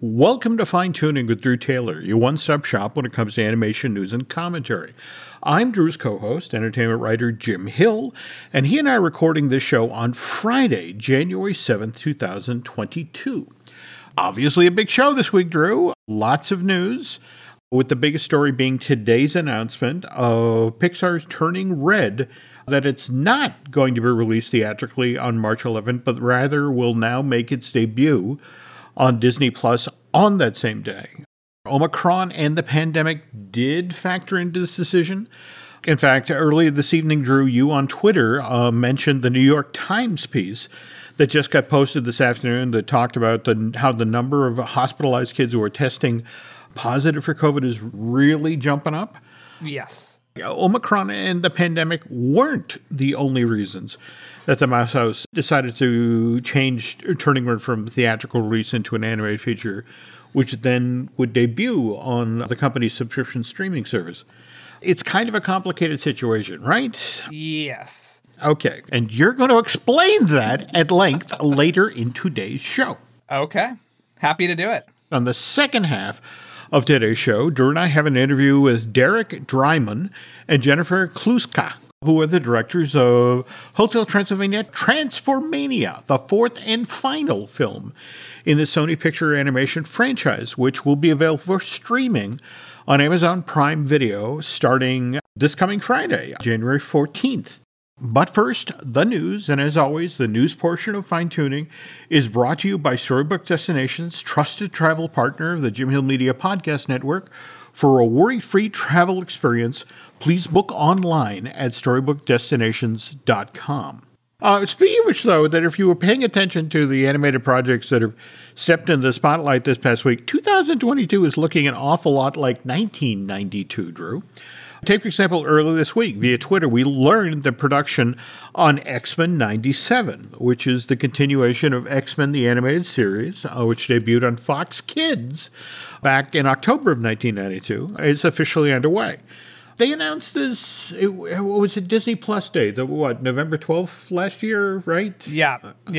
Welcome to Fine Tuning with Drew Taylor, your one-stop shop when it comes to animation news and commentary. I'm Drew's co-host, entertainment writer Jim Hill, and he and I are recording this show on Friday, January 7th, 2022. Obviously a big show this week, Drew. Lots of news, with the biggest story being today's announcement of Pixar's Turning Red, that it's not going to be released theatrically on March 11th, but rather will now make its debut on Disney Plus on that same day. Omicron and the pandemic did factor into this decision. In fact, earlier this evening, Drew, you on Twitter mentioned the New York Times piece that just got posted this afternoon that talked about how the number of hospitalized kids who are testing positive for COVID is really jumping up. Yes. Omicron and the pandemic weren't the only reasons that the Mouse House decided to change Turning Red from theatrical release into an animated feature, which then would debut on the company's subscription streaming service. It's kind of a complicated situation, right? Yes. Okay, and you're going to explain that at length later in today's show. Okay. Happy to do it. On the second half of today's show, Drew and I have an interview with Derek Dreiman and Jennifer Kluska, who are the directors of Hotel Transylvania Transformania, the fourth and final film in the Sony Picture Animation franchise, which will be available for streaming on Amazon Prime Video starting this coming Friday, January 14th. But first, the news, and as always, the news portion of Fine Tuning is brought to you by Storybook Destinations, trusted travel partner of the Jim Hill Media Podcast Network. For a worry-free travel experience, please book online at StorybookDestinations.com. Speaking of which, though, that if you were paying attention to the animated projects that have stepped into the spotlight this past week, 2022 is looking an awful lot like 1992, Drew. Take, for example, earlier this week, via Twitter, we learned the production on X-Men 97, which is the continuation of X-Men, the animated series, which debuted on Fox Kids back in October of 1992, is officially underway. They announced this, it was a Disney Plus Day, November 12th last year, right? Yeah.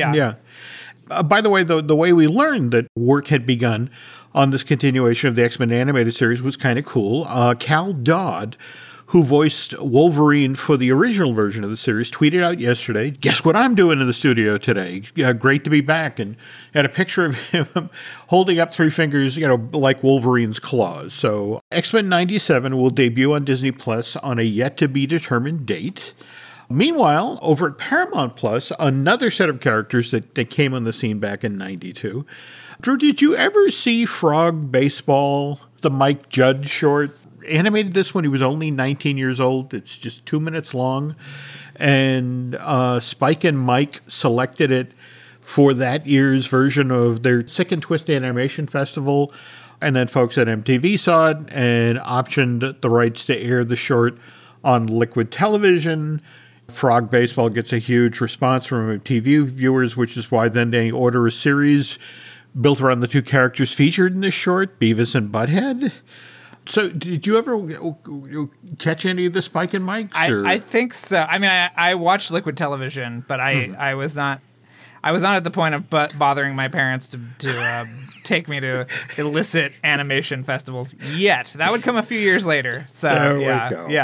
By the way, the way we learned that work had begun on this continuation of the X-Men animated series was kind of cool. Cal Dodd, who voiced Wolverine for the original version of the series, tweeted out yesterday, "Guess what I'm doing in the studio today? Great to be back," and had a picture of him holding up three fingers, like Wolverine's claws. So X-Men 97 will debut on Disney Plus on a yet-to-be-determined date. Meanwhile, over at Paramount Plus, another set of characters that came on the scene back in 92. Drew, did you ever see Frog Baseball, the Mike Judge short? Animated this when he was only 19 years old. It's just 2 minutes long. And Spike and Mike selected it for that year's version of their Sick and Twisted Animation Festival. And then folks at MTV saw it and optioned the rights to air the short on Liquid Television. Frog Baseball gets a huge response from MTV viewers, which is why then they order a series built around the two characters featured in this short, Beavis and Butthead. So did you ever catch any of the Spike and Mikes? I think so. I mean, I watched Liquid Television, but I was not at the point of bothering my parents to take me to illicit animation festivals yet. That would come a few years later. So there we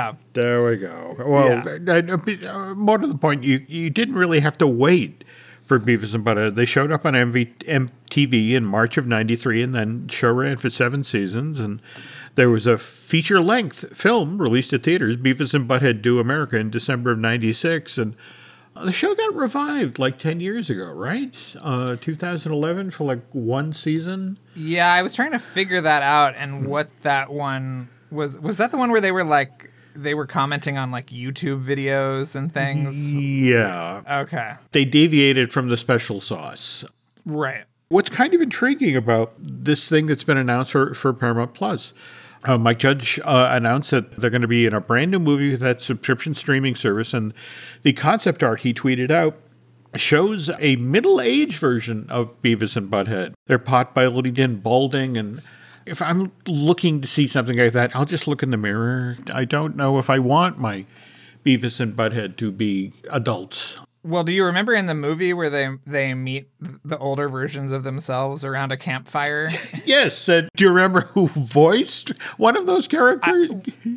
go. Well, more to the point, you didn't really have to wait for Beavis and Butthead. They showed up on MTV in March of 93 and then show ran for 7 seasons. And there was a feature-length film released at theaters, Beavis and Butthead Do America, in December of 96. And the show got revived like 10 years ago, right? 2011 for like one season. Yeah, I was trying to figure that out and what that one was. Was that the one where they were commenting on like YouTube videos and things? Yeah. Okay. They deviated from the special sauce. Right. What's kind of intriguing about this thing that's been announced for Paramount Plus, Mike Judge announced that they're going to be in a brand new movie with that subscription streaming service, and the concept art he tweeted out shows a middle-aged version of Beavis and Butthead. They're pot-bellied and balding, and if I'm looking to see something like that, I'll just look in the mirror. I don't know if I want my Beavis and Butthead to be adults. Well, do you remember in the movie where they meet the older versions of themselves around a campfire? Yes. Do you remember who voiced one of those characters?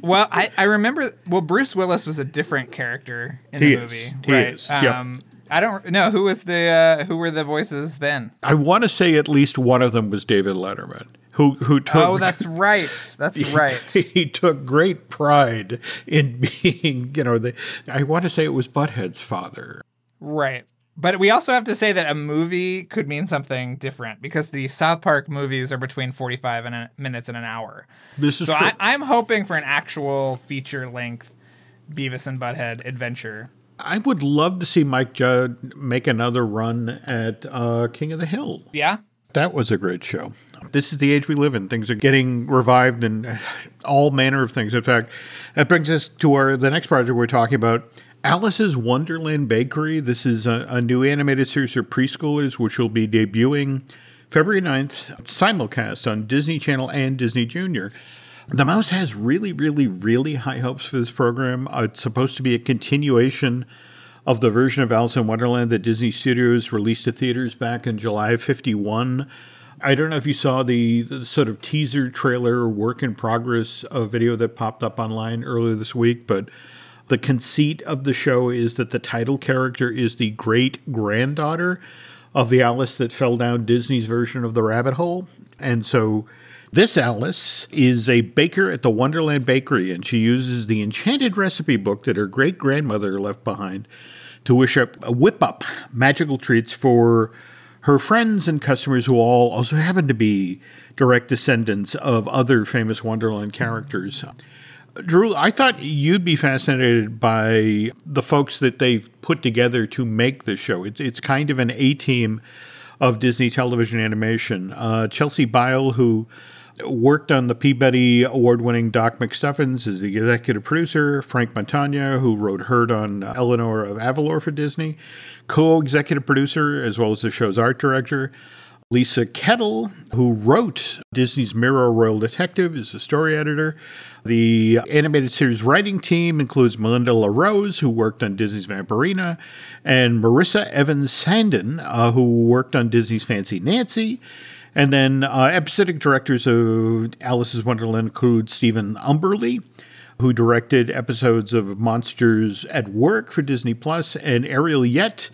I remember. Well, Bruce Willis was a different character in the movie, right? Yep. I don't know who were the voices then. I want to say at least one of them was David Letterman. Who took? Oh, that's right. That's right. He took great pride in being, I want to say it was Butthead's father. Right. But we also have to say that a movie could mean something different because the South Park movies are between 45 minutes and an hour. This is true. I'm hoping for an actual feature-length Beavis and Butthead adventure. I would love to see Mike Judd make another run at King of the Hill. Yeah? That was a great show. This is the age we live in. Things are getting revived and all manner of things. In fact, that brings us to the next project we're talking about, Alice's Wonderland Bakery. This is a new animated series for preschoolers, which will be debuting February 9th, simulcast on Disney Channel and Disney Junior. The Mouse has really, really, really high hopes for this program. It's supposed to be a continuation of the version of Alice in Wonderland that Disney Studios released to theaters back in July of 1951. I don't know if you saw the sort of teaser trailer work in progress video that popped up online earlier this week, but the conceit of the show is that the title character is the great-granddaughter of the Alice that fell down Disney's version of the rabbit hole. And so this Alice is a baker at the Wonderland Bakery, and she uses the enchanted recipe book that her great-grandmother left behind to whip up magical treats for her friends and customers who all also happen to be direct descendants of other famous Wonderland characters. Drew, I thought you'd be fascinated by the folks that they've put together to make this show. It's kind of an A-team of Disney television animation. Chelsea Bile, who worked on the Peabody Award-winning Doc McStuffins, is the executive producer. Frank Montagna, who wrote Herd on Eleanor of Avalor for Disney, co-executive producer, as well as the show's art director. Lisa Kettle, who wrote Disney's Mirror Royal Detective, is the story editor. The animated series writing team includes Melinda LaRose, who worked on Disney's Vampirina, and Marissa Evans-Sandin, who worked on Disney's Fancy Nancy. And then episodic directors of Alice's Wonderland include Stephen Umberly, who directed episodes of Monsters at Work for Disney Plus, and Ariel Yet,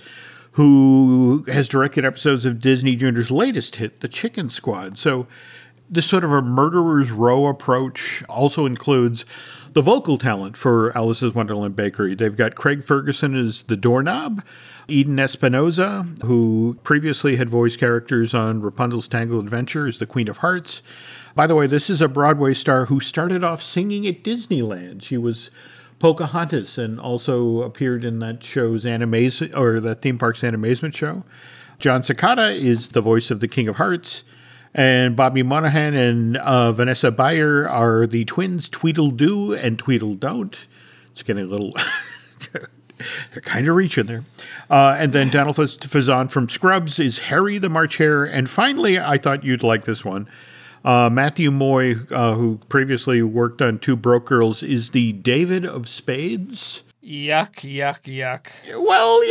who has directed episodes of Disney Junior's latest hit, The Chicken Squad. So this sort of a murderer's row approach also includes the vocal talent for Alice's Wonderland Bakery. They've got Craig Ferguson as the doorknob, Eden Espinoza, who previously had voiced characters on Rapunzel's Tangled Adventure as the Queen of Hearts. By the way, this is a Broadway star who started off singing at Disneyland. She was Pocahontas and also appeared in that show's that theme park's Animazement show. John Cicada is the voice of the King of Hearts. And Bobby Monahan and Vanessa Bayer are the twins Tweedledoo and Tweedledon't. It's getting a little... They're kind of reaching there. And then Donald Faison from Scrubs is Harry the March Hare. And finally, I thought you'd like this one. Matthew Moy, who previously worked on Two Broke Girls, is the David of Spades. Yuck, yuck, yuck. Well,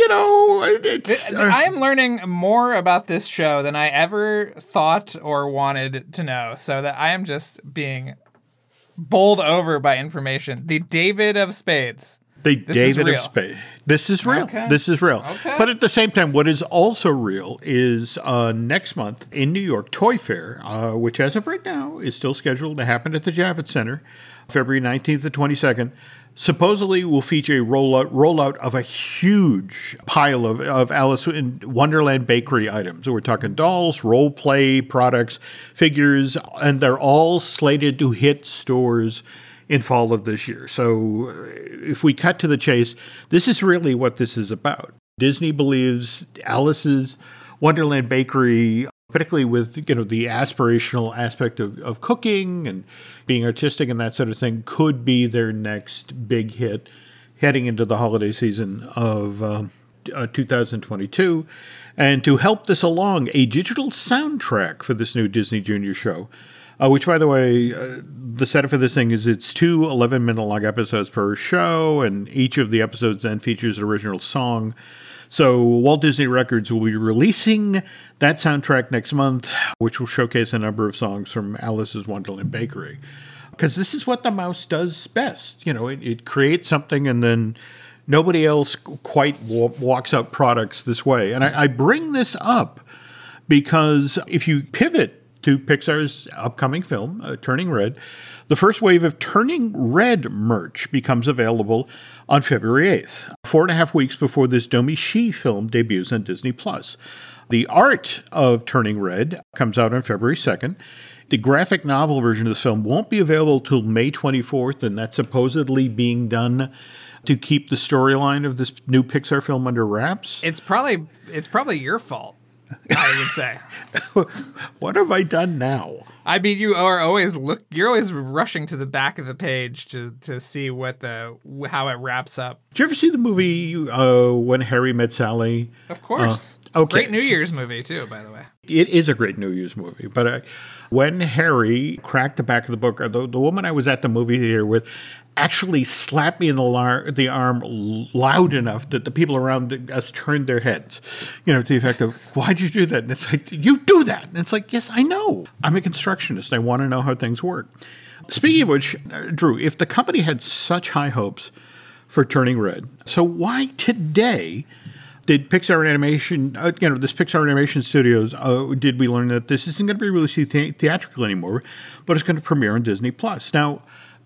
I'm learning more about this show than I ever thought or wanted to know, so that I am just being bowled over by information. The David of Spades. David of Spades. This is real. Okay. This is real. Okay. But at the same time, what is also real is next month in New York, Toy Fair, which as of right now is still scheduled to happen at the Javits Center, February 19th to 22nd, supposedly will feature a rollout of a huge pile of Alice in Wonderland Bakery items. So we're talking dolls, role play products, figures, and they're all slated to hit stores in fall of this year. So if we cut to the chase, this is really what this is about. Disney believes Alice's Wonderland Bakery, particularly with the aspirational aspect of cooking and being artistic and that sort of thing, could be their next big hit heading into the holiday season of 2022. And to help this along, a digital soundtrack for this new Disney Junior show, which, by the way, the setup for this thing is it's 2 11-minute long episodes per show, and each of the episodes then features an original song So Walt Disney Records will be releasing that soundtrack next month, which will showcase a number of songs from Alice's Wonderland Bakery. Because this is what the mouse does best. It creates something and then nobody else quite walks out products this way. And I bring this up because if you pivot to Pixar's upcoming film, Turning Red, the first wave of Turning Red merch becomes available on February 8th, 4.5 weeks before this Domee-Shi film debuts on Disney+. The art of Turning Red comes out on February 2nd. The graphic novel version of this film won't be available till May 24th, and that's supposedly being done to keep the storyline of this new Pixar film under wraps. It's probably your fault, I would say. What have I done now? I mean, you're always rushing to the back of the page to see how it wraps up. Did you ever see the movie When Harry Met Sally? Of course. Okay. Great New Year's movie too, by the way. It is a great New Year's movie, but when Harry cracked the back of the book, the woman I was at the movie theater with actually slapped me in the arm loud enough that the people around us turned their heads, to the effect of, why'd you do that? And it's like, you do that. And it's like, yes, I know. I'm a constructionist. I want to know how things work. Speaking of which, Drew, if the company had such high hopes for Turning Red, so why today did Pixar Animation, this Pixar Animation Studios, did we learn that this isn't going to be released theatrical anymore, but it's going to premiere on Disney+. Now,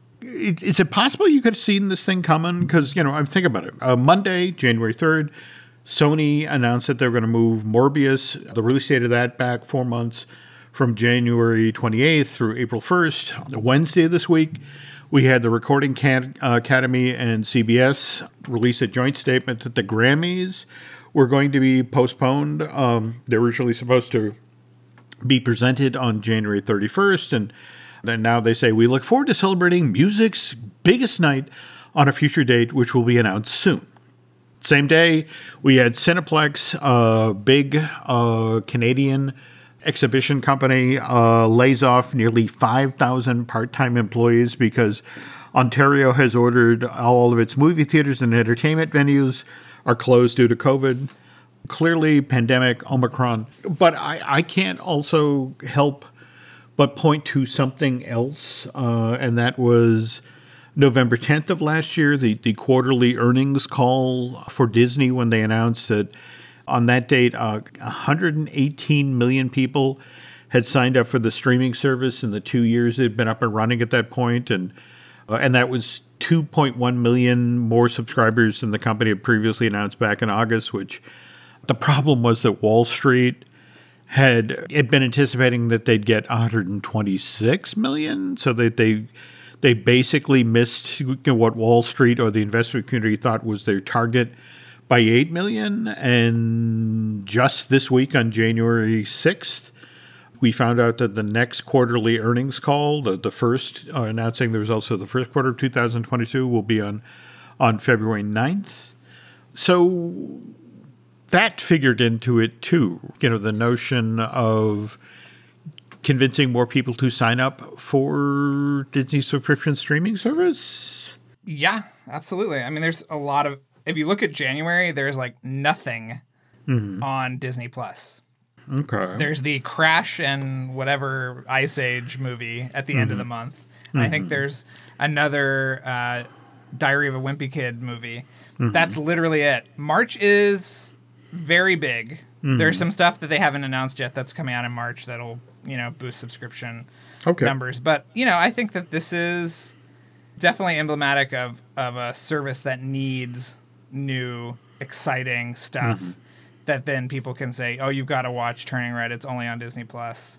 is it possible you could have seen this thing coming? Because, I'm thinking about it. Monday, January 3rd, Sony announced that they're going to move Morbius, the release date of that, back 4 months from January 28th through April 1st. Wednesday this week, we had the Recording Academy and CBS release a joint statement that the Grammys were going to be postponed. They were originally supposed to be presented on January 31st, and then now they say, we look forward to celebrating music's biggest night on a future date, which will be announced soon. Same day, we had Cineplex, a big Canadian exhibition company, lays off nearly 5,000 part-time employees because Ontario has ordered all of its movie theaters and entertainment venues are closed due to COVID. Clearly, pandemic, Omicron. But I can't also help but point to something else, and that was November 10th of last year, the quarterly earnings call for Disney when they announced that on that date, 118 million people had signed up for the streaming service in the 2 years it had been up and running at that point, and that was 2.1 million more subscribers than the company had previously announced back in August, which the problem was that Wall Street had been anticipating that they'd get 126 million, so that they basically missed what Wall Street or the investment community thought was their target by 8 million. And just this week on January 6th, we found out that the next quarterly earnings call, the first announcing the results of the first quarter of 2022, will be on February 9th. So that figured into it too, the notion of convincing more people to sign up for Disney's subscription streaming service. Yeah, absolutely. I mean, there's a lot of, if you look at January, there's like nothing on Disney Plus. Okay. There's the Crash and whatever Ice Age movie at the end of the month. And I think there's another Diary of a Wimpy Kid movie. That's literally it. March is very big. There's some stuff that they haven't announced yet that's coming out in March that'll, boost subscription numbers. But, I think that this is definitely emblematic of a service that needs new, exciting stuff that then people can say, oh, you've got to watch Turning Red. It's only on Disney Plus.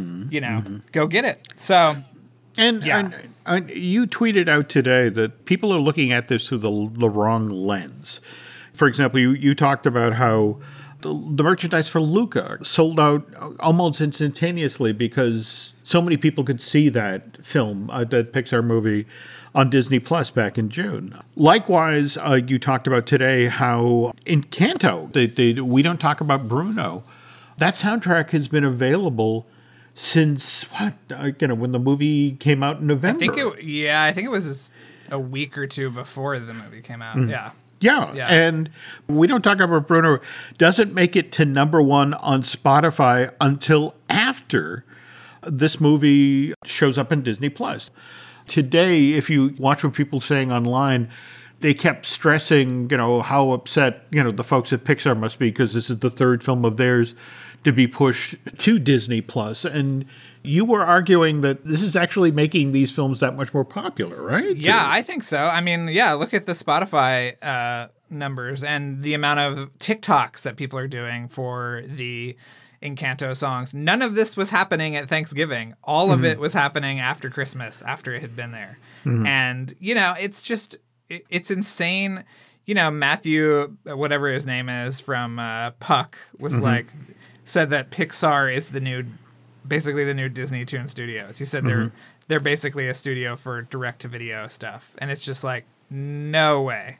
Go get it. So, and you tweeted out today that people are looking at this through the wrong lens. For example, you talked about how the merchandise for Luca sold out almost instantaneously because so many people could see that film, that Pixar movie, on Disney Plus back in June. Likewise, you talked about today how Encanto, we don't talk about Bruno. That soundtrack has been available since when the movie came out in November. I think it was a week or two before the movie came out. Yeah. Yeah. Yeah. And we don't talk about Bruno. Doesn't make it to number one on Spotify until after this movie shows up in Disney Plus. Today, if you watch what people are saying online, they kept stressing, how upset, the folks at Pixar must be because this is the third film of theirs to be pushed to Disney Plus. And you were arguing that this is actually making these films that much more popular, right? Yeah, I think so. I mean, look at the Spotify numbers and the amount of TikToks that people are doing for the Encanto songs. None of this was happening at Thanksgiving. All of it was happening after Christmas, after it had been there. And, it's just, it's insane. Matthew, whatever his name is from Puck, was said that Pixar is basically the new Disney Toon Studios. He said they're basically a studio for direct-to-video stuff. And it's just like, no way.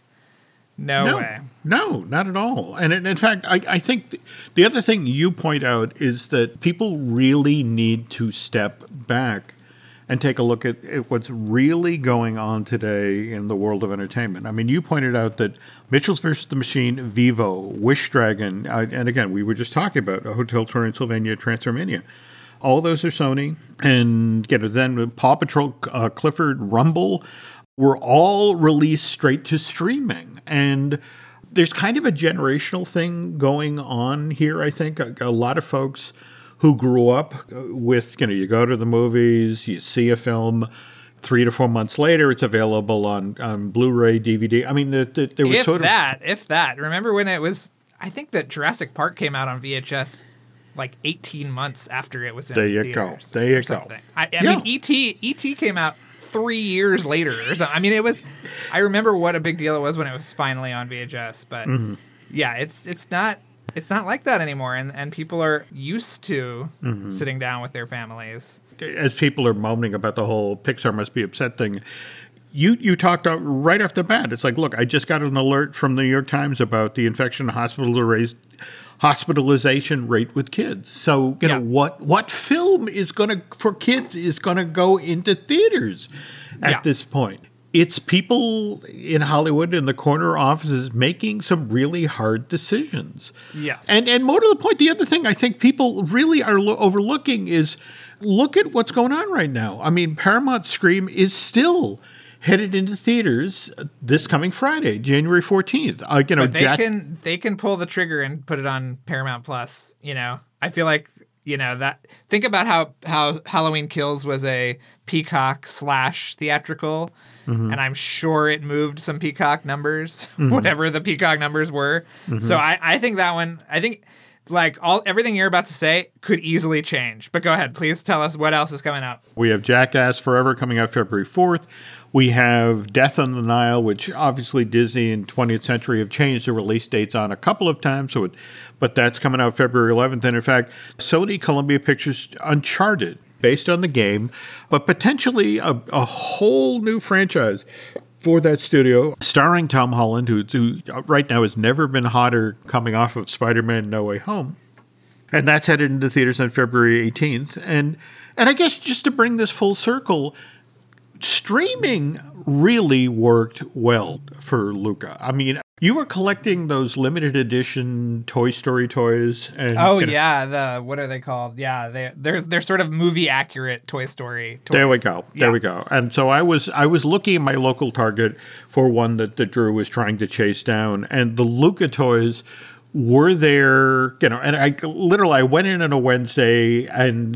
No way. No, not at all. And in fact, I think the other thing you point out is that people really need to step back and take a look at what's really going on today in the world of entertainment. I mean, you pointed out that Mitchell's vs. the Machine, Vivo, Wish Dragon, and again, we were just talking about Hotel Transylvania, Transformania. All those are Sony. And then Paw Patrol, Clifford, Rumble were all released straight to streaming. And there's kind of a generational thing going on here, I think. A lot of folks who grew up with, you go to the movies, you see a film, 3 to 4 months later, it's available on Blu-ray, DVD. I mean, there was if that. Remember when it was, I think that Jurassic Park came out on VHS like 18 months after it was in theaters. There you go. I mean, E.T. came out 3 years later or something. I mean, I remember what a big deal it was when it was finally on VHS, but it's not like that anymore. And people are used to sitting down with their families. As people are moaning about the whole Pixar must be upset thing, you talked out right off the bat. It's like, look, I just got an alert from the New York Times about the infection hospitalization rate with kids. So, what film for kids is going to go into theaters at this point? It's people in Hollywood in the corner offices making some really hard decisions. Yes. And more to the point, the other thing I think people really are overlooking is look at what's going on right now. I mean, Paramount Scream is still headed into theaters this coming Friday, January 14th. But they can pull the trigger and put it on Paramount Plus. I feel like that. Think about how Halloween Kills was a Peacock / theatrical, and I'm sure it moved some Peacock numbers, whatever the Peacock numbers were. So I think that one. I think everything you're about to say could easily change. But go ahead, please tell us what else is coming out. We have Jackass Forever coming out February 4th. We have Death on the Nile, which obviously Disney and 20th Century have changed the release dates on a couple of times, but that's coming out February 11th. And in fact, Sony Columbia Pictures Uncharted, based on the game, but potentially a whole new franchise for that studio, starring Tom Holland, who right now has never been hotter coming off of Spider-Man No Way Home. And that's headed into theaters on February 18th. And I guess just to bring this full circle, streaming really worked well for Luca. I mean, you were collecting those limited edition Toy Story toys. And, what are they called? Yeah, they're sort of movie accurate Toy Story toys. There we go. And so I was looking at my local Target for one that Drew was trying to chase down, and the Luca toys were there, and I went in on a Wednesday and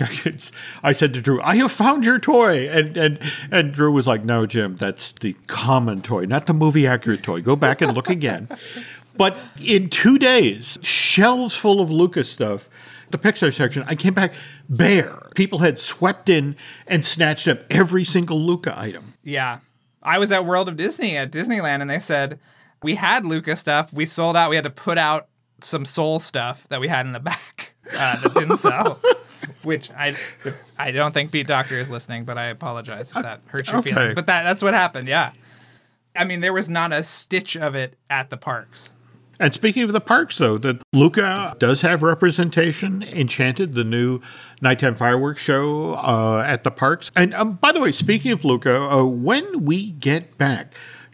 I said to Drew, I have found your toy. And Drew was like, no, Jim, that's the common toy, not the movie accurate toy. Go back and look again. But in 2 days, shelves full of Luca stuff, the Pixar section, I came back bare. People had swept in and snatched up every single Luca item. Yeah. I was at World of Disney at Disneyland, and they said, we had Luca stuff. We sold out. We had to put out some Soul stuff that we had in the back that didn't sell, which I don't think Pete Docter is listening, but I apologize if that hurts your feelings. But that's what happened, yeah. I mean, there was not a stitch of it at the parks. And speaking of the parks, though, that Luca does have representation. Enchanted, the new nighttime fireworks show at the parks. And by the way, speaking of Luca, when we get back,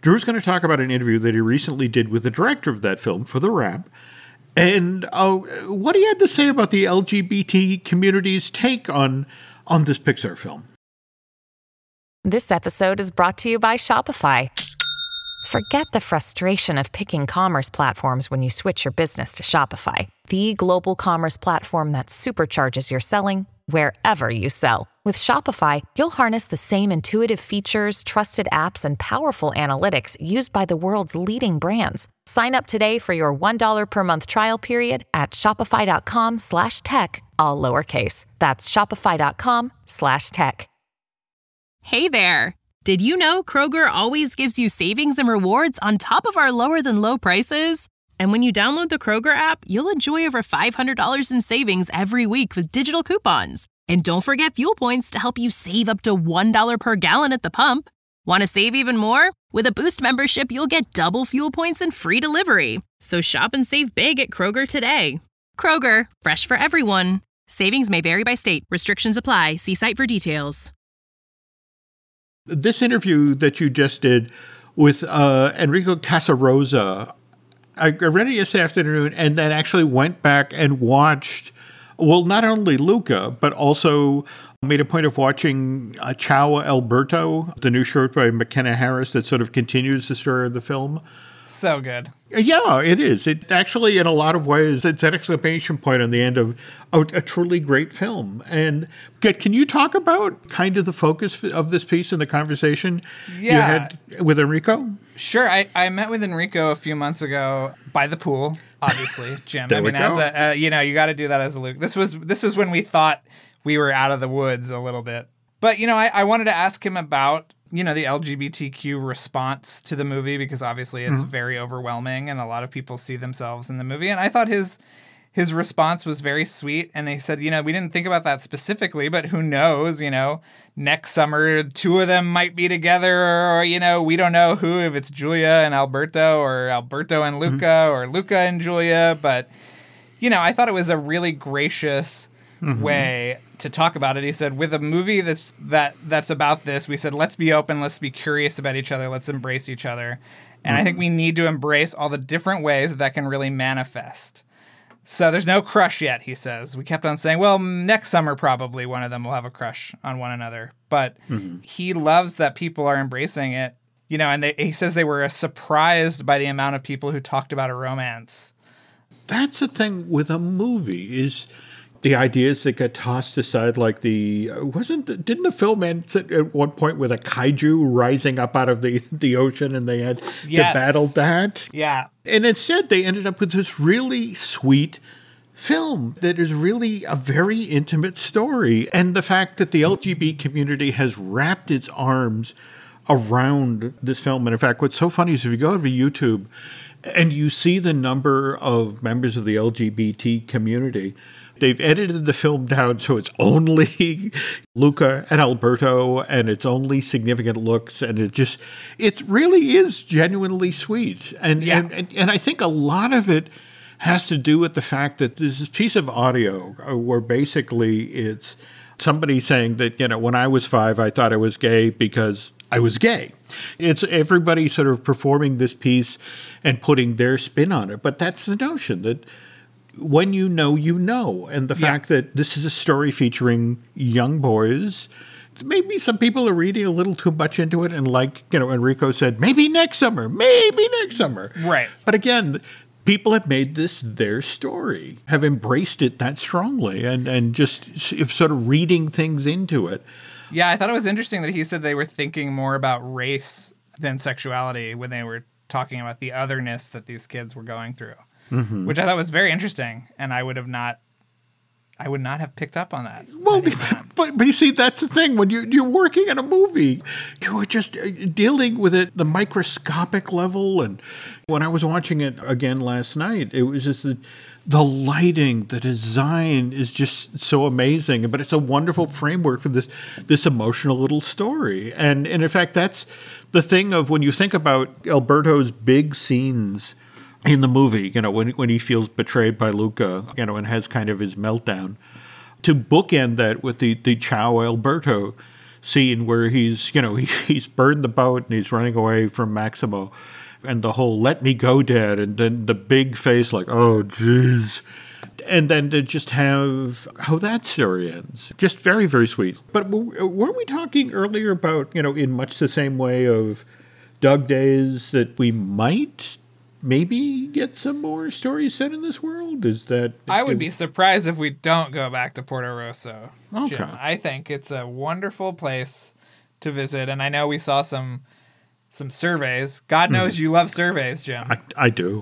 Drew's going to talk about an interview that he recently did with the director of that film for The Wrap, and what he had to say about the LGBT community's take on this Pixar film. This episode is brought to you by Shopify. Forget the frustration of picking commerce platforms when you switch your business to Shopify, the global commerce platform that supercharges your selling wherever you sell. With Shopify, you'll harness the same intuitive features, trusted apps, and powerful analytics used by the world's leading brands. Sign up today for your $1 per month trial period at shopify.com/tech, all lowercase. That's shopify.com/tech. Hey there! Did you know Kroger always gives you savings and rewards on top of our lower than low prices? And when you download the Kroger app, you'll enjoy over $500 in savings every week with digital coupons. And don't forget fuel points to help you save up to $1 per gallon at the pump. Want to save even more? With a Boost membership, you'll get double fuel points and free delivery. So shop and save big at Kroger today. Kroger, fresh for everyone. Savings may vary by state. Restrictions apply. See site for details. This interview that you just did with Enrico Casarosa, I read it yesterday afternoon and then actually went back and watched, well, not only Luca, but also made a point of watching Ciao Alberto, the new short by McKenna Harris that sort of continues the story of the film. So good. Yeah, it is. It actually, in a lot of ways, it's an exclamation point on the end of a truly great film. And can you talk about kind of the focus of this piece and the conversation you had with Enrico? Sure. I met with Enrico a few months ago by the pool, obviously, Jim. There we go. As you got to do that as a Luke. This was when we thought we were out of the woods a little bit. But, I wanted to ask him about the LGBTQ response to the movie, because obviously it's very overwhelming and a lot of people see themselves in the movie. And I thought his response was very sweet. And they said, we didn't think about that specifically, but who knows, next summer, two of them might be together, or, we don't know who, if it's Julia and Alberto or Alberto and Luca or Luca and Julia. But, I thought it was a really gracious way to talk about it. He said, with a movie that's about this, we said, let's be open, let's be curious about each other, let's embrace each other. And I think we need to embrace all the different ways that can really manifest. So there's no crush yet, he says. We kept on saying, well, next summer probably one of them will have a crush on one another. But he loves that people are embracing it. And he says they were surprised by the amount of people who talked about a romance. That's the thing with a movie, is the ideas that get tossed aside, like didn't the film end at one point with a kaiju rising up out of the ocean and they had to battle that? Yeah. And instead they ended up with this really sweet film that is really a very intimate story. And the fact that the LGBT community has wrapped its arms around this film. And in fact, what's so funny is if you go to YouTube and you see the number of members of the LGBT community, they've edited the film down so it's only Luca and Alberto and it's only significant looks, and it really is genuinely sweet. And I think a lot of it has to do with the fact that there's this piece of audio where basically it's somebody saying that, when I was 5, I thought I was gay because I was gay. It's everybody sort of performing this piece and putting their spin on it. But that's the notion that when you know, you know. And the fact that this is a story featuring young boys, maybe some people are reading a little too much into it. And like, Enrico said, maybe next summer. Right. But again, people have made this their story, have embraced it that strongly and just sort of reading things into it. Yeah, I thought it was interesting that he said they were thinking more about race than sexuality when they were talking about the otherness that these kids were going through. Which I thought was very interesting, and I would not have picked up on that. Well, but you see, that's the thing. When you're working in a movie, you are just dealing with it, the microscopic level. And when I was watching it again last night, it was just the lighting, the design is just so amazing. But it's a wonderful framework for this emotional little story. And in fact, that's the thing of when you think about Alberto's big scenes in the movie, when he feels betrayed by Luca, and has kind of his meltdown, to bookend that with the Ciao Alberto scene where he's, he's burned the boat and he's running away from Maximo, and the whole "let me go, Dad," and then the big face like, "Oh, jeez." And then to just have how that story ends. Just very, very sweet. But weren't we talking earlier about, in much the same way of Doug Days, that we might maybe get some more stories set in this world? Is that... I would be surprised if we don't go back to Porto Rosso. Okay. Jim. I think it's a wonderful place to visit. And I know we saw some surveys. God knows you love surveys, Jim. I do.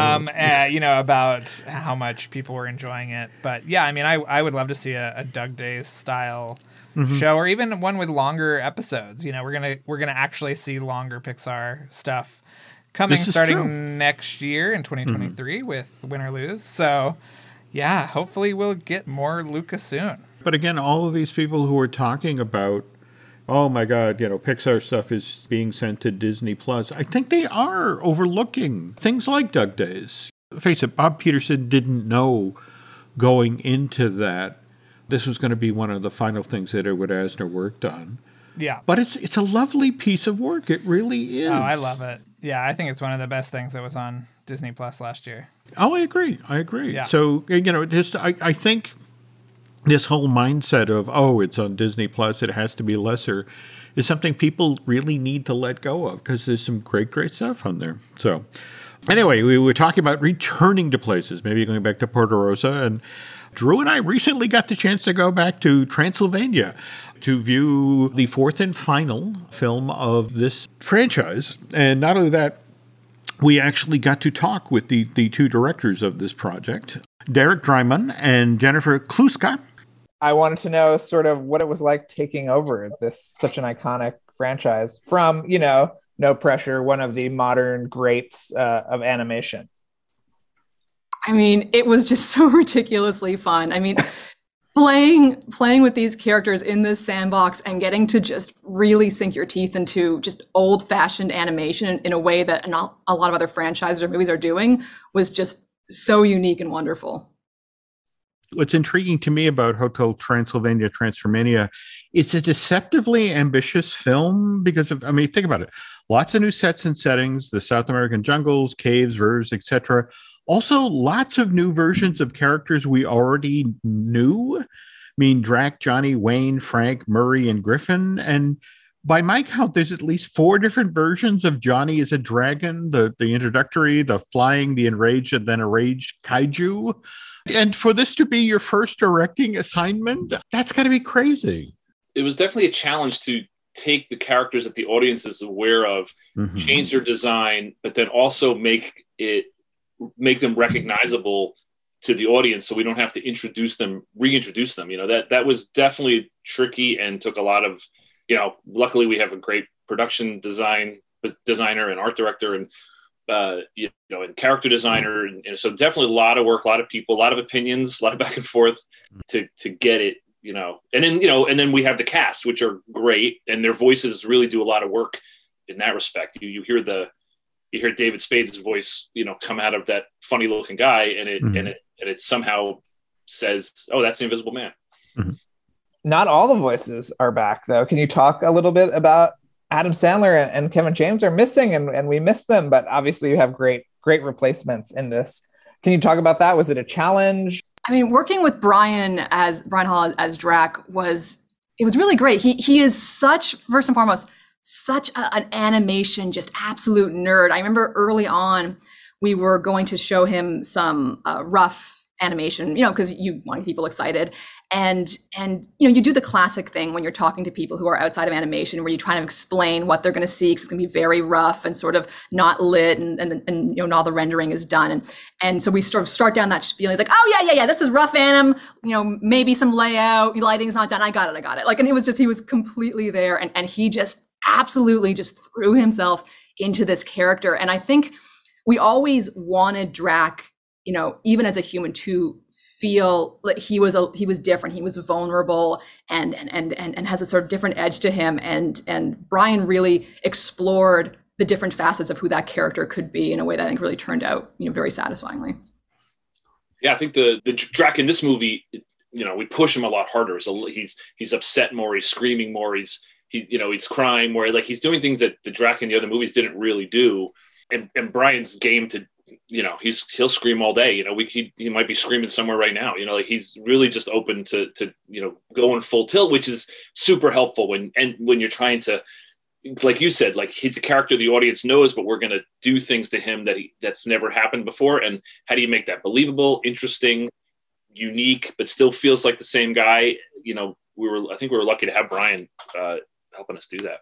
About how much people were enjoying it. But yeah, I mean, I would love to see a Doug Days style show, or even one with longer episodes. We're gonna actually see longer Pixar stuff coming starting next year in 2023 with Win or Lose. So yeah, hopefully we'll get more Luca soon. But again, all of these people who are talking about, oh my God, Pixar stuff is being sent to Disney Plus, I think they are overlooking things like Doug Days. Face it, Bob Peterson didn't know going into that this was going to be one of the final things that Edward Asner worked on. Yeah. But it's a lovely piece of work. It really is. Oh, I love it. Yeah, I think it's one of the best things that was on Disney Plus last year. Oh, I agree. Yeah. So, I think this whole mindset of, it's on Disney Plus, it has to be lesser, is something people really need to let go of, because there's some great, great stuff on there. So anyway, we were talking about returning to places, maybe going back to Porto Rosso, and Drew and I recently got the chance to go back to Transylvania to view the fourth and final film of this franchise. And not only that, we actually got to talk with the two directors of this project, Derek Dreiman and Jennifer Kluska. I wanted to know sort of what it was like taking over such an iconic franchise from, No Pressure, one of the modern greats of animation. I mean, it was just so ridiculously fun. I mean, playing with these characters in this sandbox and getting to just really sink your teeth into just old-fashioned animation in a way that not a lot of other franchises or movies are doing was just so unique and wonderful. What's intriguing to me about Hotel Transylvania Transformania, it's a deceptively ambitious film because think about it. Lots of new sets and settings, the South American jungles, caves, rivers, etc. Also, lots of new versions of characters we already knew. Drac, Johnny, Wayne, Frank, Murray, and Griffin. And by my count, there's at least 4 different versions of Johnny as a dragon, the introductory, the flying, the enraged, and then enraged kaiju. And for this to be your first directing assignment, that's got to be crazy. It was definitely a challenge to take the characters that the audience is aware of, change their design, but then also make them recognizable to the audience, so we don't have to reintroduce them. That was definitely tricky and took a lot of, luckily we have a great production designer and art director and and character designer, and so definitely a lot of work, a lot of people, a lot of opinions, a lot of back and forth to get it, and then we have the cast, which are great, and their voices really do a lot of work in that respect. You hear David Spade's voice, come out of that funny looking guy, and it somehow says, "Oh, that's the Invisible Man." Mm-hmm. Not all the voices are back, though. Can you talk a little bit about Adam Sandler and Kevin James are missing, and we miss them, but obviously you have great replacements in this. Can you talk about that? Was it a challenge? I mean, working with Brian Hall as Drac was really great. He is such, first and foremost, such an animation, just absolute nerd. I remember early on, we were going to show him some rough animation, because you want people excited. And you do the classic thing when you're talking to people who are outside of animation, where you try to explain what they're going to see, because it's going to be very rough and sort of not lit, and not all the rendering is done. And so we sort of start down that spiel. He's like, oh yeah, this is rough anim, maybe some layout, lighting's not done. I got it. Like, and he was completely there, and he just absolutely just threw himself into this character. And I think we always wanted Drac, even as a human, to feel like he was different. He was vulnerable and has a sort of different edge to him. And Brian really explored the different facets of who that character could be in a way that I think really turned out, very satisfyingly. Yeah, I think the Drac in this movie we push him a lot harder. So he's upset more, he's screaming more, he's crying more, like he's doing things that the Drac in the other movies didn't really do. And Brian's game to, he'll scream all day. He might be screaming somewhere right now. Like he's really just open to going full tilt, which is super helpful when you're trying to, like you said, like he's a character the audience knows, but we're going to do things to him that's never happened before. And how do you make that believable, interesting, unique, but still feels like the same guy? I think we were lucky to have Brian helping us do that.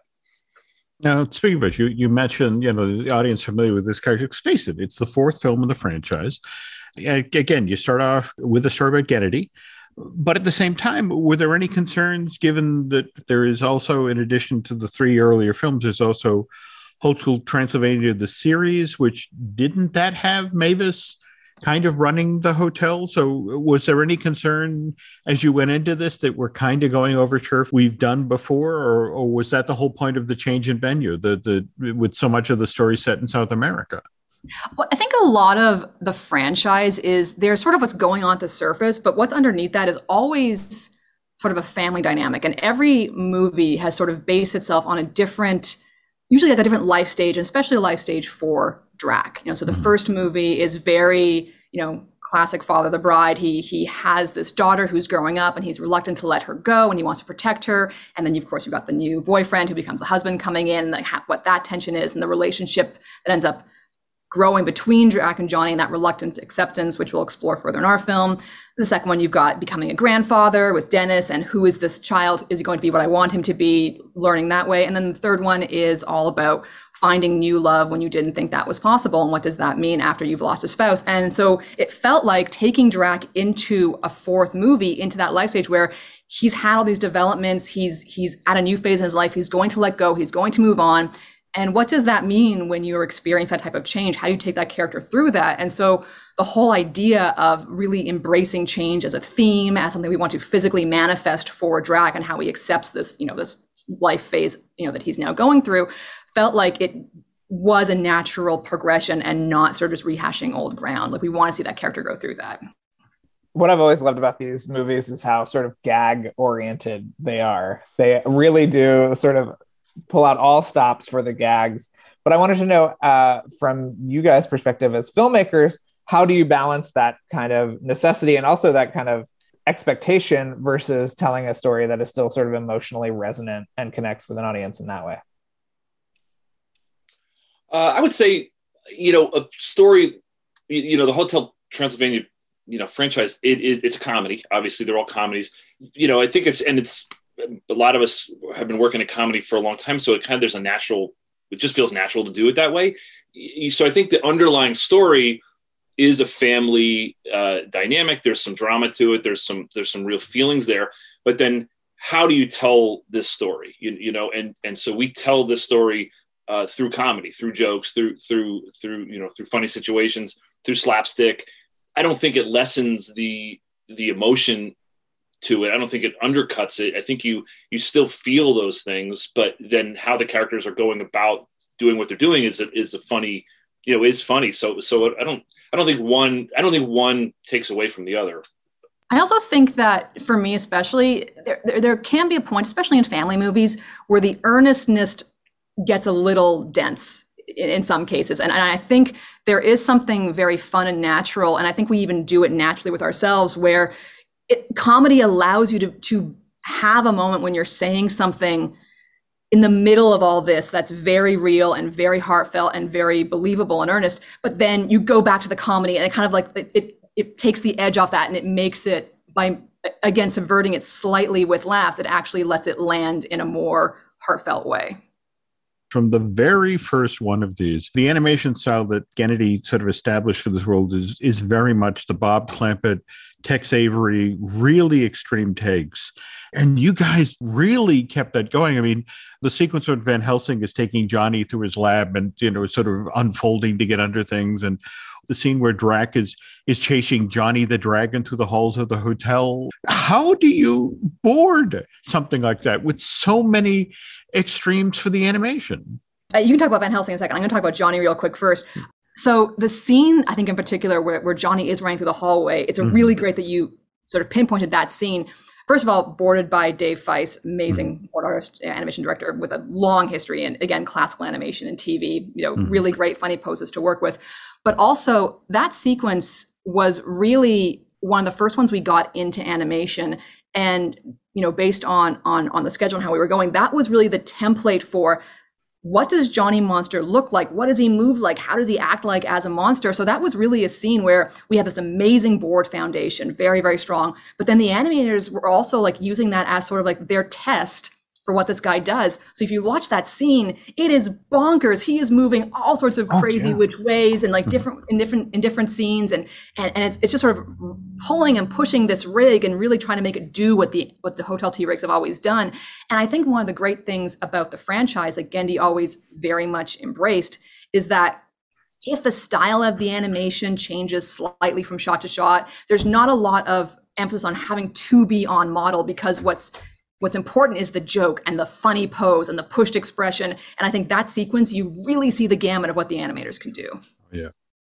Now, speaking of which, you mentioned, the audience familiar with this character. Let's face it, it's the fourth film in the franchise. Again, you start off with a story about Gennady, but at the same time, were there any concerns, given that there is also, in addition to the 3 earlier films, there's also Hotel Transylvania, the series, which didn't that have Mavis kind of running the hotel? So was there any concern as you went into this that we're kind of going over turf we've done before, or was that the whole point of the change in venue, with so much of the story set in South America? Well, I think a lot of the franchise is there's sort of what's going on at the surface, but what's underneath that is always sort of a family dynamic. And every movie has sort of based itself on usually like a different life stage, and especially a life stage for Drac. So the first movie is very, classic Father of the Bride. He has this daughter who's growing up, and he's reluctant to let her go, and he wants to protect her. And then, of course, you've got the new boyfriend who becomes the husband coming in, and what that tension is, and the relationship that ends up growing between Drac and Johnny, and that reluctant acceptance, which we'll explore further in our film. The second one, you've got becoming a grandfather with Dennis, and who is this child? Is he going to be what I want him to be? Learning that way. And then the third one is all about finding new love when you didn't think that was possible, and what does that mean after you've lost a spouse? And so it felt like taking Drac into a fourth movie, into that life stage where he's had all these developments, he's at a new phase in his life, he's going to let go, he's going to move on. And what does that mean when you're experiencing that type of change? How do you take that character through that? And so the whole idea of really embracing change as a theme, as something we want to physically manifest for Drac, and how he accepts this, this life phase, that he's now going through, felt like it was a natural progression and not sort of just rehashing old ground. Like we want to see that character go through that. What I've always loved about these movies is how sort of gag oriented they are. They really do sort of pull out all stops for the gags. But I wanted to know from you guys' perspective as filmmakers, how do you balance that kind of necessity and also that kind of expectation versus telling a story that is still sort of emotionally resonant and connects with an audience in that way? I would say, a story, the Hotel Transylvania, franchise, it's a comedy. Obviously, they're all comedies. I think it's a lot of us have been working in comedy for a long time, so it just feels natural to do it that way. So I think the underlying story is a family dynamic. There's some drama to it. There's some real feelings there. But then, how do you tell this story? And so we tell this story through comedy, through jokes, through funny situations, through slapstick. I don't think it lessens the emotion to it. I don't think it undercuts it. I think you still feel those things, but then how the characters are going about doing what they're doing is a funny, is funny. So I don't think one takes away from the other. I also think that for me, especially, there can be a point, especially in family movies, where the earnestness gets a little dense in some cases. And I think there is something very fun and natural. And I think we even do it naturally with ourselves, where comedy allows you to have a moment when you're saying something in the middle of all this that's very real and very heartfelt and very believable and earnest. But then you go back to the comedy, and it kind of like it takes the edge off that, and it makes it, by again subverting it slightly with laughs, it actually lets it land in a more heartfelt way. From the very first one of these, the animation style that Gennady sort of established for this world is very much the Bob Clampett, Tex Avery, really extreme takes. And you guys really kept that going. I mean, the sequence when Van Helsing is taking Johnny through his lab and, sort of unfolding to get under things. And the scene where Drac is chasing Johnny the Dragon through the halls of the hotel. How do you board something like that with so many extremes for the animation? You can talk about Van Helsing in a second. I'm going to talk about Johnny real quick first. So the scene, I think in particular, where Johnny is running through the hallway, it's really great that you sort of pinpointed that scene. First of all, boarded by Dave Feiss, amazing board artist, animation director with a long history in, again, classical animation and TV, really great, funny poses to work with. But also that sequence was really one of the first ones we got into animation. And, based on the schedule and how we were going, that was really the template for what does Johnny Monster look like? What does he move like? How does he act like as a monster? So that was really a scene where we had this amazing board foundation, very, very strong. But then the animators were also like using that as sort of like their test for what this guy does. So if you watch that scene, it is bonkers. He is moving all sorts of crazy which ways and like different scenes. And it's just sort of pulling and pushing this rig and really trying to make it do what the Hotel T rigs have always done. And I think one of the great things about the franchise that Genndy always very much embraced is that if the style of the animation changes slightly from shot to shot, there's not a lot of emphasis on having to be on model, because what's important is the joke and the funny pose and the pushed expression. And I think that sequence, you really see the gamut of what the animators can do. Yeah.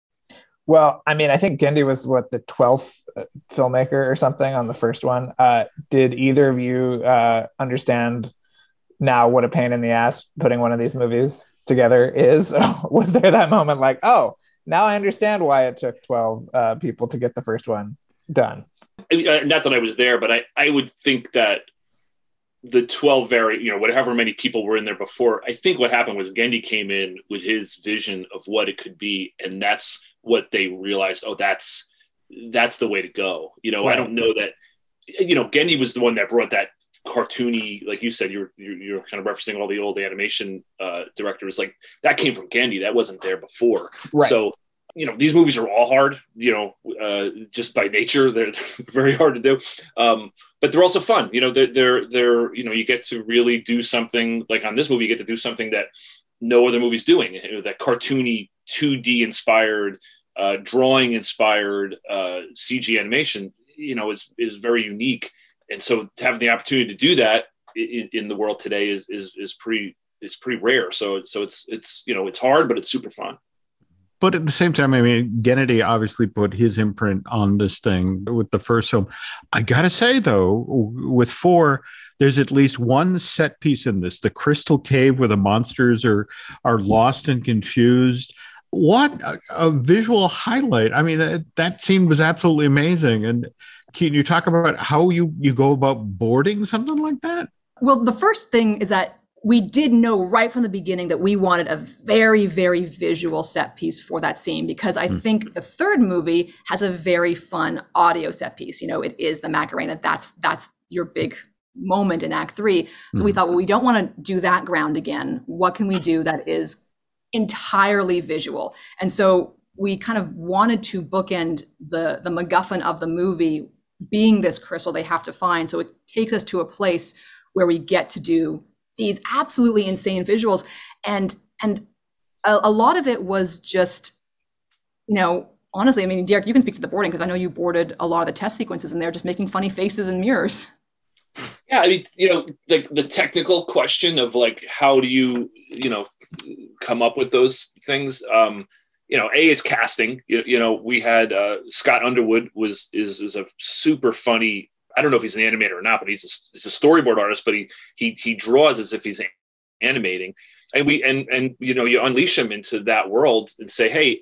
Well, I mean, I think Genndy was the 12th filmmaker or something on the first one. Did either of you understand now what a pain in the ass putting one of these movies together is? Was there that moment like, oh, now I understand why it took 12 people to get the first one done? I mean, not that I was there, but I would think that the 12 whatever many people were in there before, I think what happened was Genndy came in with his vision of what it could be. And that's what they realized. Oh, that's the way to go. Right. I don't know that, Genndy was the one that brought that cartoony, like you said, you're kind of referencing all the old animation directors, like that came from Genndy. That wasn't there before. Right. So, these movies are all hard, just by nature, they're very hard to do. But they're also fun. They're you get to really do something like on this movie, you get to do something that no other movie's doing. That cartoony 2D inspired, drawing inspired CG animation, is very unique. And so having the opportunity to do that in the world today is pretty rare. So it's hard, but it's super fun. But at the same time, I mean, Genndy obviously put his imprint on this thing with the first film. I got to say, though, with 4, there's at least one set piece in this, the Crystal Cave where the monsters are lost and confused. What a visual highlight. I mean, that scene was absolutely amazing. And can you talk about how you go about boarding something like that? Well, the first thing is that we did know right from the beginning that we wanted a very, very visual set piece for that scene, because I think the third movie has a very fun audio set piece. It is the Macarena. That's your big moment in Act 3. So we thought, well, we don't want to do that ground again. What can we do that is entirely visual? And so we kind of wanted to bookend the MacGuffin of the movie being this crystal they have to find. So it takes us to a place where we get to do these absolutely insane visuals. And a lot of it was just, honestly, I mean, Derek, you can speak to the boarding, because I know you boarded a lot of the test sequences in there, just making funny faces and mirrors. Yeah, I mean, the technical question of like, how do you, come up with those things? It's casting. We had Scott Underwood is a super funny. I don't know if he's an animator or not, but he's a storyboard artist, but he draws as if he's animating. And you unleash him into that world and say, hey,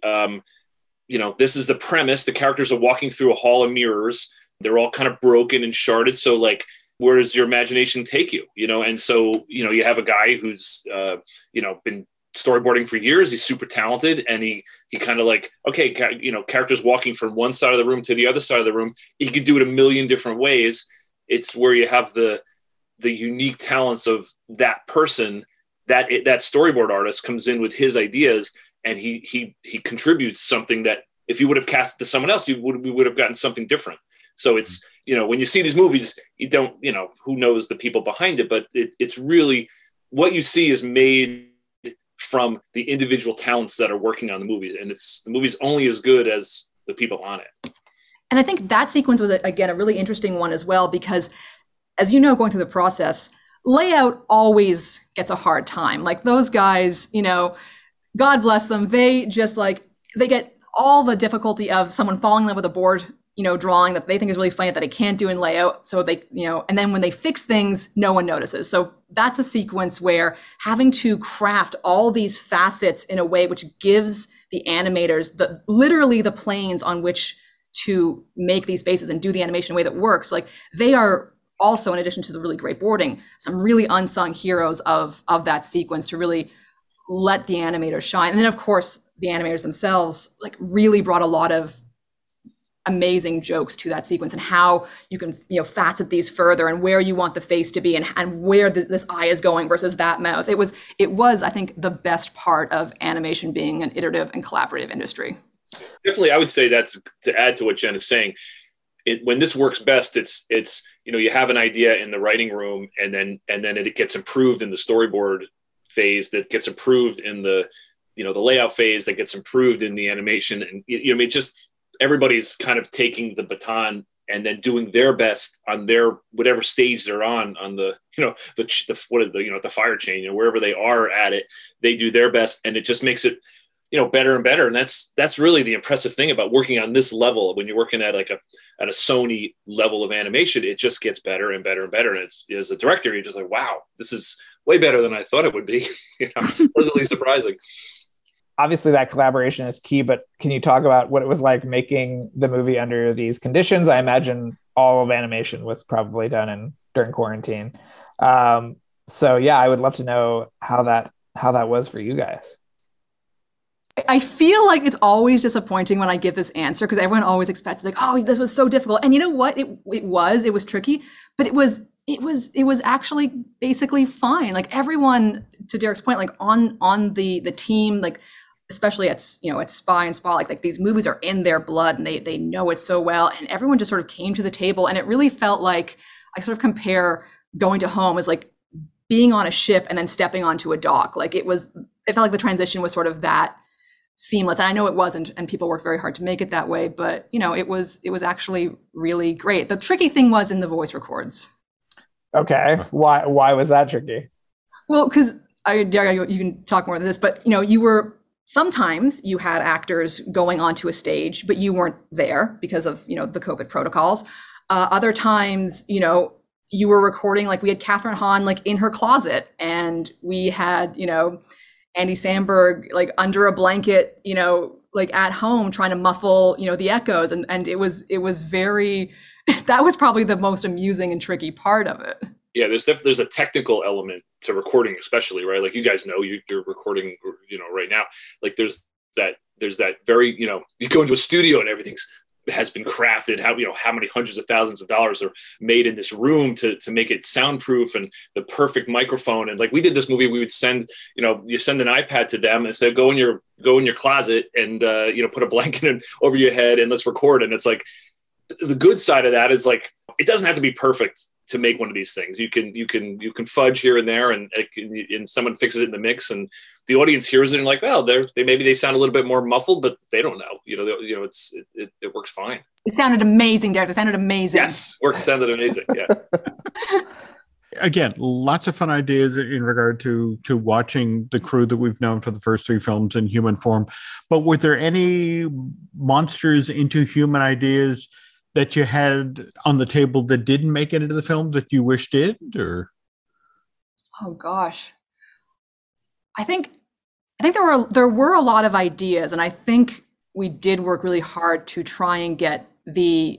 this is the premise. The characters are walking through a hall of mirrors. They're all kind of broken and sharded. So like, where does your imagination take you? And so, you have a guy who's, been storyboarding for years. He's super talented, and he kind of like, okay, characters walking from one side of the room to the other side of the room. He could do it a million different ways. It's where you have the unique talents of that person, that storyboard artist comes in with his ideas, and he contributes something that if you would have cast it to someone else, we would have gotten something different. So it's, when you see these movies, you don't, who knows the people behind it, but it's really what you see is made from the individual talents that are working on the movies. And the movie's only as good as the people on it. And I think that sequence was, again, a really interesting one as well, because as you know, going through the process, layout always gets a hard time. Like those guys, God bless them. They just they get all the difficulty of someone falling in love with a board drawing that they think is really funny that they can't do in layout. So they, and then when they fix things, no one notices. So that's a sequence where having to craft all these facets in a way which gives the animators literally the planes on which to make these faces and do the animation in a way that works. Like, they are also, in addition to the really great boarding, some really unsung heroes of that sequence to really let the animators shine. And then of course the animators themselves like really brought a lot of amazing jokes to that sequence, and how you can facet these further, and where you want the face to be, and where this eye is going versus that mouth. It was I think the best part of animation being an iterative and collaborative industry. Definitely, I would say that's to add to what Jen is saying. When this works best, it's you have an idea in the writing room, and then it gets improved in the storyboard phase, that gets improved in the the layout phase, that gets improved in the animation, and just everybody's kind of taking the baton and then doing their best on their whatever stage they're on the the fire chain, wherever they are at it, they do their best, and it just makes it better and better. And that's really the impressive thing about working on this level. When you're working at a Sony level of animation, it just gets better and better and better. And as a director, you're just like, wow, this is way better than I thought it would be. Pleasantly surprising. Obviously that collaboration is key, but can you talk about what it was like making the movie under these conditions? I imagine all of animation was probably done during quarantine. So yeah, I would love to know how that was for you guys. I feel like it's always disappointing when I give this answer, because everyone always expects like, oh, this was so difficult. And you know what? It was tricky, but it was actually basically fine. Like, everyone, to Derek's point, like on the team, like especially at Spy and Spotlight, like these movies are in their blood, and they know it so well, and everyone just sort of came to the table. And it really felt like, I sort of compare going to home as like being on a ship and then stepping onto a dock. Like, it felt like the transition was sort of that seamless. And I know it wasn't, and people worked very hard to make it that way, but it was actually really great. The tricky thing was in the voice records. Okay. Why was that tricky? Well, because Derek, you can talk more than this, but sometimes you had actors going onto a stage, but you weren't there because of the COVID protocols. Other times, you were recording, like we had Catherine Hahn like in her closet, and we had Andy Samberg like under a blanket, like at home trying to muffle the echoes, and it was very that was probably the most amusing and tricky part of it. Yeah, there's a technical element to recording, especially, right? Like, you guys know, you're recording, right now. Like, there's that very, you go into a studio and everything's has been crafted. How many hundreds of thousands of dollars are made in this room to make it soundproof, and the perfect microphone. And like, we did this movie, we would send, you send an iPad to them and say, go in your closet and put a blanket over your head and let's record. And it's like, the good side of that is like, it doesn't have to be perfect to make one of these things. You can fudge here and there, and someone fixes it in the mix, and the audience hears it and like, well, maybe they sound a little bit more muffled, but they don't know. It works fine. It sounded amazing, Derek. It sounded amazing. Yes, sounded amazing. Yeah. Again, lots of fun ideas in regard to watching the crew that we've known for the first three films in human form. But were there any monsters into human ideas that you had on the table that didn't make it into the film that you wish did? Or oh gosh, I think there were a lot of ideas, and I think we did work really hard to try and get the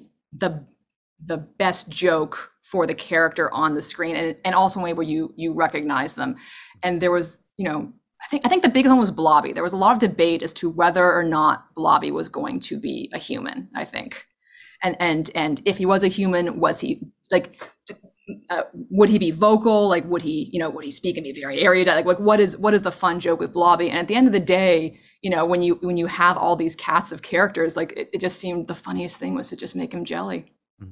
best joke for the character on the screen, and also a way where you recognize them. And there was, I think the big one was Blobby. There was a lot of debate as to whether or not Blobby was going to be a human, I think. And if he was a human, was he like, would he be vocal? Like, would he speak and be very erudite? Like what is the fun joke with Blobby? And at the end of the day, when you have all these cast of characters, like it just seemed the funniest thing was to just make him jelly.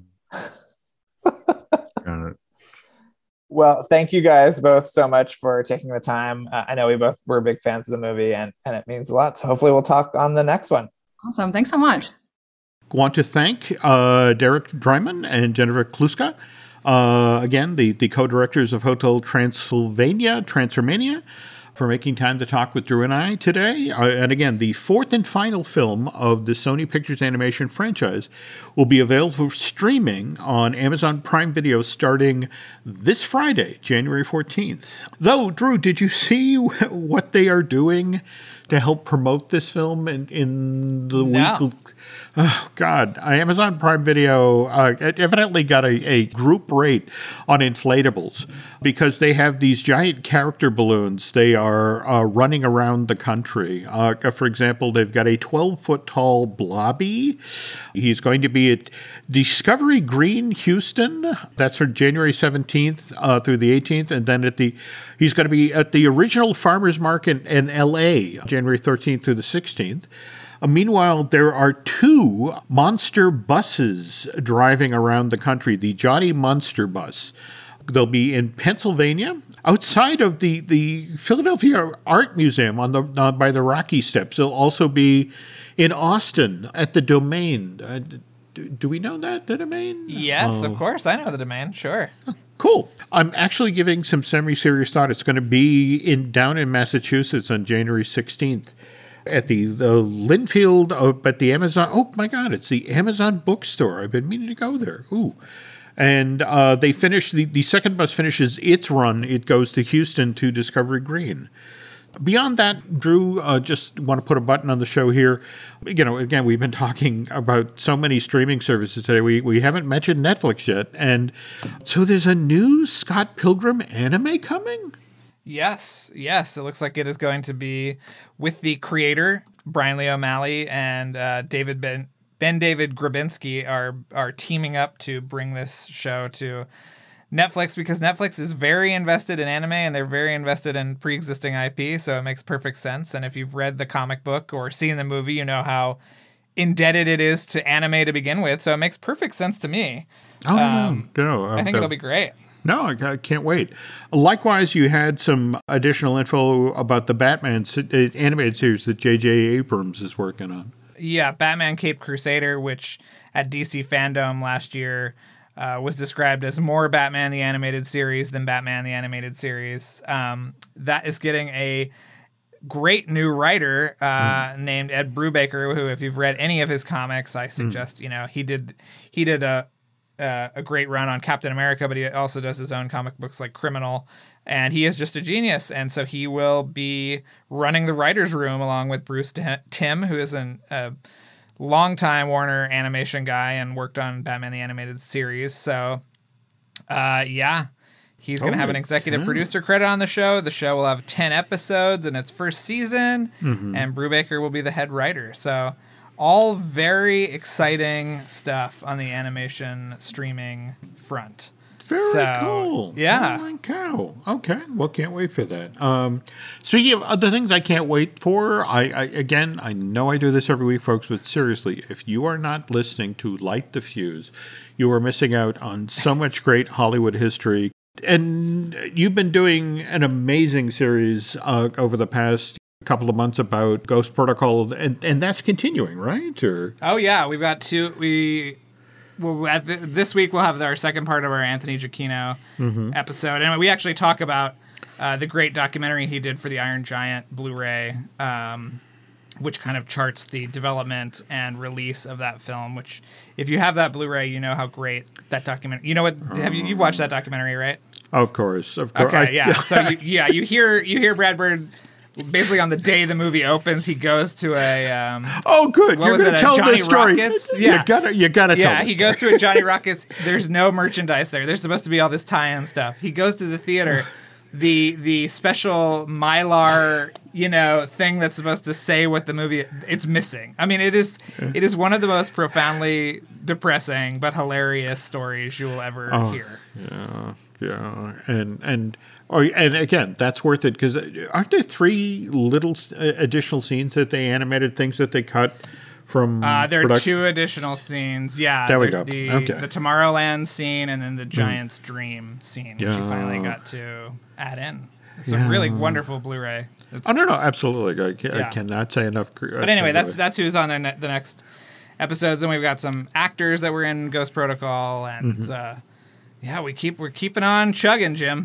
Well, thank you guys both so much for taking the time. I know we both were big fans of the movie, and it means a lot. So hopefully we'll talk on the next one. Awesome. Thanks so much. Want to thank Derek Dreiman and Jennifer Kluska, again, the co-directors of Hotel Transylvania, for making time to talk with Drew and I today. And again, the fourth and final film of the Sony Pictures Animation franchise will be available for streaming on Amazon Prime Video starting this Friday, January 14th. Though, Drew, did you see what they are doing to help promote this film in the week? Oh, God. Amazon Prime Video evidently got a group rate on inflatables because they have these giant character balloons. They are running around the country. For example, they've got a 12-foot tall Blobby. He's going to be at Discovery Green, Houston. That's from January 17th through the 18th. And then he's going to be at the original Farmers Market in L.A., January 13th through the 16th. Meanwhile, there are two monster buses driving around the country, the Johnny Monster Bus. They'll be in Pennsylvania, outside of the Philadelphia Art Museum by the Rocky Steps. They'll also be in Austin at the Domain. Do we know that, the Domain? Yes, of course. I know the Domain, sure. Cool. I'm actually giving some semi-serious thought. It's going to be down in Massachusetts on January 16th. At the Linfield, but the Amazon, oh my God, it's the Amazon bookstore. I've been meaning to go there. Ooh. And they finish, the second bus finishes its run. It goes to Houston to Discovery Green. Beyond that, Drew, just want to put a button on the show here. You know, again, we've been talking about so many streaming services today. We haven't mentioned Netflix yet. And so there's a new Scott Pilgrim anime coming? Yes. It looks like it is going to be with the creator, Brian Lee O'Malley, and Ben David Grabinski are teaming up to bring this show to Netflix because Netflix is very invested in anime and they're very invested in pre-existing IP, so it makes perfect sense. And if you've read the comic book or seen the movie, you know how indebted it is to anime to begin with, so it makes perfect sense to me. I think it'll be great. No, I can't wait. Likewise, you had some additional info about the Batman animated series that J.J. Abrams is working on. Yeah, Batman Caped Crusader, which at DC Fandom last year was described as more Batman the Animated Series than Batman the Animated Series. That is getting a great new writer named Ed Brubaker, who, if you've read any of his comics, I suggest, he did a great run on Captain America, but he also does his own comic books like Criminal, and he is just a genius. And so he will be running the writer's room along with Bruce Timm, who is a longtime Warner animation guy and worked on Batman the Animated Series. So, he's going to have an executive producer credit on the show. The show will have 10 episodes in its first season, and Brubaker will be the head writer. So, all very exciting stuff on the animation streaming front. Very cool. Yeah. Oh my cow. Okay. Well, can't wait for that. Speaking of other things I can't wait for, I know I do this every week, folks, but seriously, if you are not listening to Light the Fuse, you are missing out on so much great Hollywood history. And you've been doing an amazing series over the past couple of months about Ghost Protocol, and that's continuing, right? Or oh yeah, we've got two. This week we'll have our second part of our Anthony Giacchino episode, and we actually talk about the great documentary he did for the Iron Giant Blu-ray, which kind of charts the development and release of that film. Which, if you have that Blu-ray, you know how great that documentary. You know what? You've watched that documentary, right? Of course. Okay, yeah. So you hear Brad Bird. Basically, on the day the movie opens, he goes to a. Oh, good! You're going to tell this story. Rockets? Yeah, you gotta tell. Yeah, he goes to a Johnny Rockets. There's no merchandise there. There's supposed to be all this tie-in stuff. He goes to the theater. The special Mylar, thing that's supposed to say what the movie it's missing. I mean, it is one of the most profoundly depressing but hilarious stories you will ever hear. Yeah, and again, that's worth it because aren't there 3 little additional scenes that they animated, things that they cut from there are 2 additional scenes. Yeah, there we go. The Tomorrowland scene and then the Giant's Dream scene, which you finally got to add in. It's a really wonderful Blu-ray. No, absolutely. I cannot say enough. But anyway, that's who's on the next episodes, and we've got some actors that were in Ghost Protocol, and we're keeping on chugging, Jim.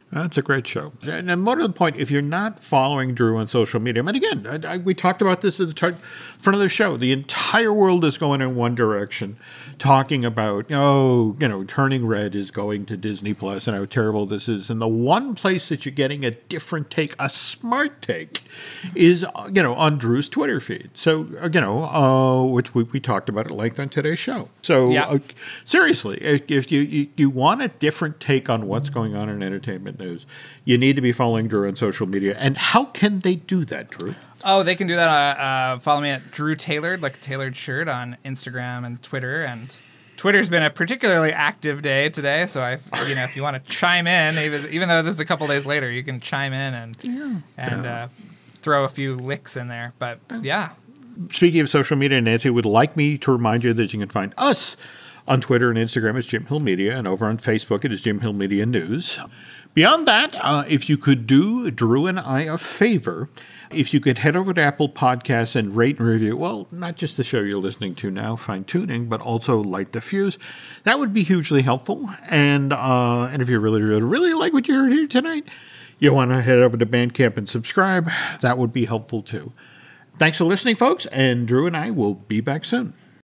That's a great show. And more to the point, if you're not following Drew on social media, and again, we talked about this at the front of the show. The entire world is going in one direction, talking about, Turning Red is going to Disney Plus and how terrible this is. And the one place that you're getting a different take, a smart take, is, on Drew's Twitter feed. So, which we talked about at length on today's show. So, seriously, if you want a different take on what's going on in entertainment news, you need to be following Drew on social media. And how can they do that, Drew? Oh, they can do that. Follow me at Drew Tailored, like a tailored shirt, on Instagram and Twitter. And Twitter's been a particularly active day today. So if you want to chime in, even though this is a couple days later, you can chime in and throw a few licks in there. But yeah. Speaking of social media, Nancy would like me to remind you that you can find us on Twitter and Instagram as Jim Hill Media, and over on Facebook it is Jim Hill Media News. Beyond that, if you could do Drew and I a favor, if you could head over to Apple Podcasts and rate and review, well, not just the show you're listening to now, Fine Tuning, but also Light the Fuse, that would be hugely helpful. And if you really, really, really like what you heard here tonight, you want to head over to Bandcamp and subscribe, that would be helpful too. Thanks for listening, folks, and Drew and I will be back soon.